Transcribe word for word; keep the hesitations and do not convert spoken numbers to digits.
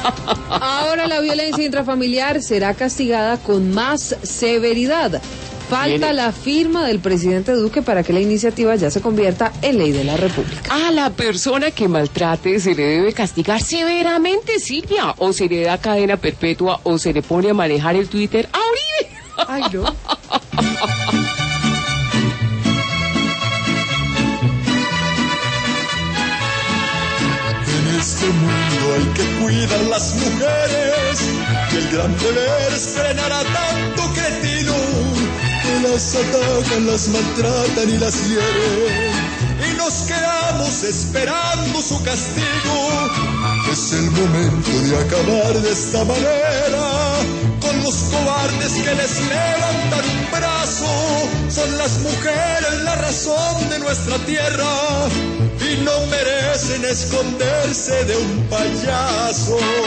Ahora la violencia intrafamiliar será castigada con más severidad. Falta Viene. la firma del presidente Duque para que la iniciativa ya se convierta en ley de la República. A la persona que maltrate se le debe castigar severamente, Silvia, o se le da cadena perpetua o se le pone a manejar el Twitter a Uribe. Ay, no. En este mundo hay que cuidar las mujeres, y el gran deber es frenar a tanto cretino que las atacan, las maltratan y las hieren, y nos quedamos esperando su castigo. Es el momento de acabar de esta manera con los cobardes que les levantan un brazo. Son las mujeres la razón de nuestra tierra y no merecen esconderse de un payaso.